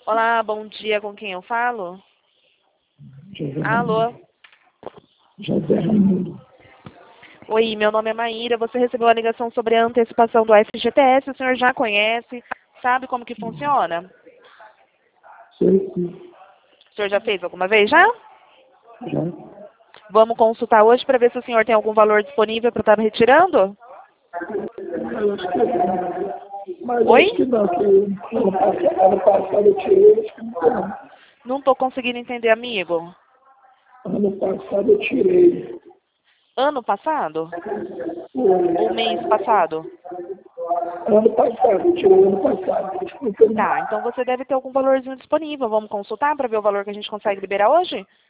Olá, bom dia, com quem eu falo? José Alô? Raimundo. José Raimundo. Oi, meu nome é Maíra, você recebeu a ligação sobre a antecipação do FGTS, o senhor já conhece, sabe como que funciona? Sei sim. O senhor já fez alguma vez já? Já. Vamos consultar hoje para ver se o senhor tem algum valor disponível para estar retirando? Eu acho que não. Mas Oi? acho que não, que ano passado eu tirei, acho que não. Não estou conseguindo entender, amigo. Ano passado eu tirei. Ano passado? Ou mês O passado? ano passado, eu tirei ano passado. Desculpa, não. Tá, então você deve ter algum valorzinho disponível. Vamos consultar para ver o valor que a gente consegue liberar hoje?